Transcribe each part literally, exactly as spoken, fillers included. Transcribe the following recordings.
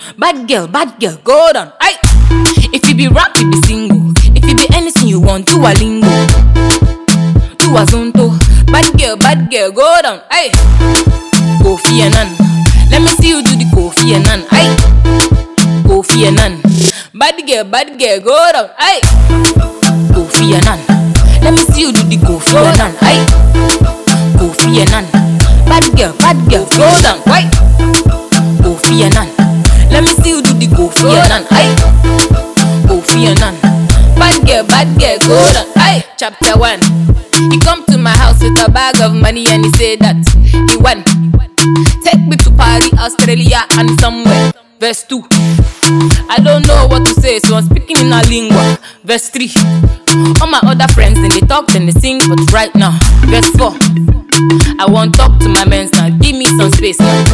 Bad girl, bad girl, go down. Aye. If you be rap, you be single. If you be anything you want, do a lingo. Do a zonto. Bad girl, bad girl, go down. Aye. Kofi Annan. Let me see you do the Kofi Annan. Aye. Kofi Annan. Bad girl, bad girl, go down. Aye. Kofi Annan. Let me see you do the Kofi Annan. Aye. Kofi Annan. Bad girl, bad girl, go down. Aye. Kofi Annan. Let me see you do the Kofi Annan. Aye. Kofi Annan. Bad girl, bad girl, go down. Aye. Chapter one. He come to my house with a bag of money and he said that he won. Take me to Paris, Australia and somewhere. Verse two. I don't know what to say, so I'm speaking in a lingua. Verse three. All my other friends, then they talk, then they sing, but right now. Verse four. I want talk to my men now, give me some space now.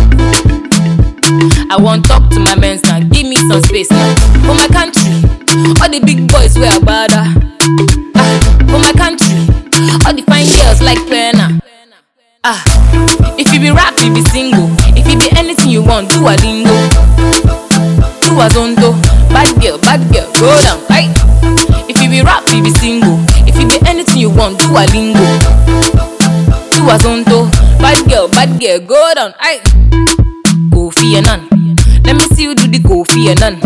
I want talk to my men now, give me some space now. For my country, all the big boys wear a bada. Ah, for my country, all the fine girls like Pena. Ah, if you be rap, you be single. If you be anything you want, do a lingo. Do a zonto. Bad girl, bad girl, go down. Aye. If you be rap, you be single. If you be anything you want, do a lingo. Do a zonto. Bad girl, bad girl, go down. Aye. Kofi Annan. Let me see you do the Kofi Annan.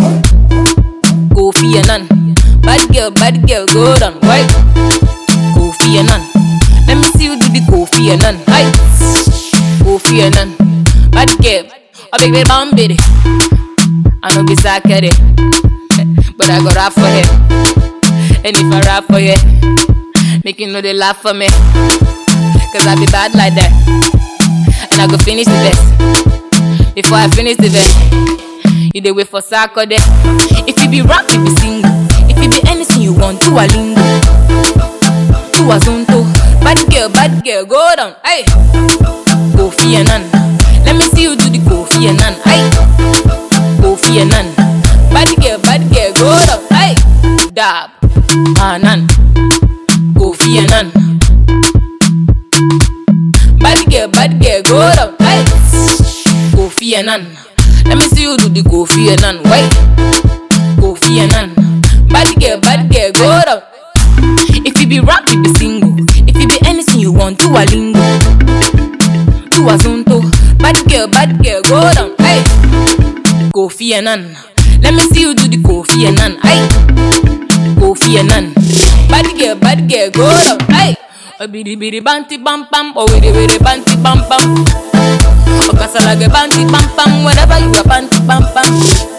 Kofi Annan. Bad girl, bad girl, go down. Aye. Kofi Annan. Let me see you do the Kofi Annan. Aye. Kofi Annan. Bad girl. Oh baby, bam baby. I know be sakere, but I go rap for her. And if I rap for you, make you know they laugh for me. Cause I be bad like that. And I go finish the best. Before I finish the best, you dey wait for Sako there. If you be rap, you be single. If you be anything you want, do a lingo. Do a zonto. Bad girl, bad girl, go down. Aye. Kofi Annan. Let me see you do the Kofi Annan. Aye. Kofi Annan. Bad girl, bad girl, go down. Aye. Dab. Annan. Kofi Annan. Bad girl, bad girl, go down. Aye. Kofi Annan. Let me see you do the Kofi Annan. Why? Kofi Annan. Bad girl, bad girl, go down. If you be rap, you be single. If you be anything you want, do a lingo. Do a zonto. Bad girl, bad girl, go down. Aye. Kofi Annan. Let me see you do the Kofi Annan. Aye. Kofi Annan. Bad girl, bad girl, go down. Aye. Oh bidi bidi banti bam bam. Oh widi widi banti bam bam. Oh kasalage banti bam bam. Whatever you are banti bam bam.